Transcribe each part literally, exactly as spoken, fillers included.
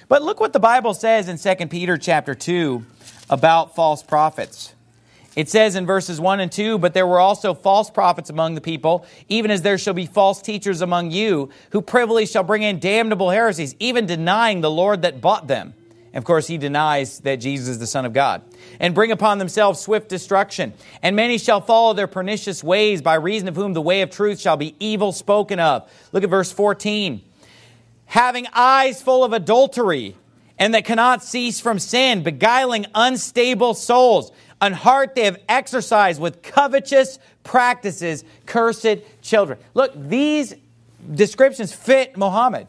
But look what the Bible says in Second Peter chapter two about false prophets. It says in verses one and two, "But there were also false prophets among the people, even as there shall be false teachers among you, who privily shall bring in damnable heresies, even denying the Lord that bought them." And of course, he denies that Jesus is the Son of God. "And bring upon themselves swift destruction. And many shall follow their pernicious ways, by reason of whom the way of truth shall be evil spoken of." Look at verse fourteen. "Having eyes full of adultery, and that cannot cease from sin, beguiling unstable souls. An heart they have exercised with covetous practices, cursed children." Look, these descriptions fit Muhammad.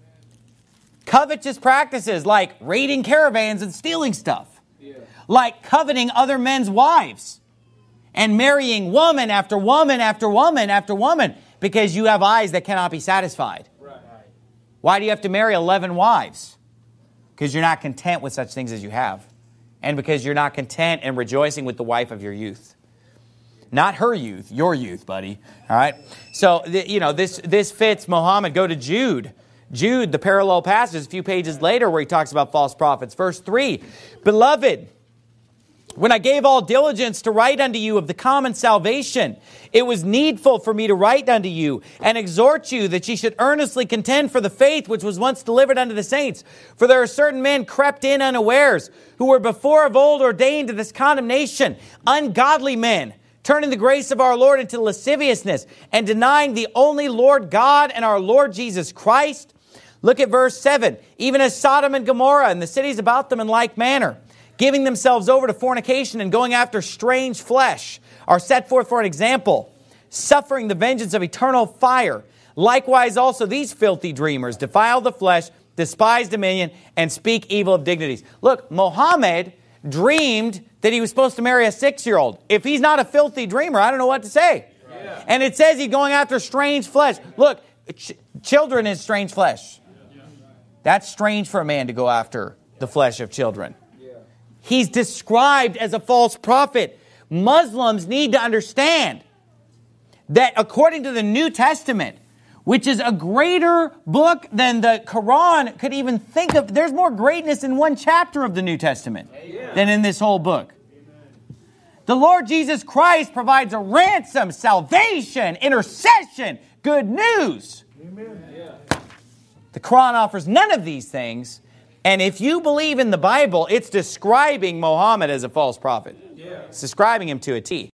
Covetous practices like raiding caravans and stealing stuff. Yeah. Like coveting other men's wives. And marrying woman after woman after woman after woman. Because you have eyes that cannot be satisfied. Right. Why do you have to marry eleven wives? Because you're not content with such things as you have. And because you're not content and rejoicing with the wife of your youth. Not her youth, your youth, buddy. All right? So, you know, this, this fits Muhammad. Go to Jude. Jude, the parallel passage, a few pages later, where he talks about false prophets. Verse three, "Beloved, when I gave all diligence to write unto you of the common salvation, it was needful for me to write unto you and exhort you that ye should earnestly contend for the faith which was once delivered unto the saints. For there are certain men crept in unawares, who were before of old ordained to this condemnation, ungodly men, turning the grace of our Lord into lasciviousness, and denying the only Lord God and our Lord Jesus Christ." Look at verse seven. "Even as Sodom and Gomorrah and the cities about them in like manner, giving themselves over to fornication and going after strange flesh, are set forth for an example, suffering the vengeance of eternal fire. Likewise also these filthy dreamers defile the flesh, despise dominion, and speak evil of dignities." Look, Muhammad dreamed that he was supposed to marry a six-year-old. If he's not a filthy dreamer, I don't know what to say. Yeah. And it says he's going after strange flesh. Look, ch- children is strange flesh. That's strange for a man to go after the flesh of children. He's described as a false prophet. Muslims need to understand that according to the New Testament, which is a greater book than the Quran could even think of, there's more greatness in one chapter of the New Testament than in this whole book. The Lord Jesus Christ provides a ransom, salvation, intercession, good news. Amen. The Quran offers none of these things. And if you believe in the Bible, it's describing Muhammad as a false prophet. Yeah. It's describing him to a T.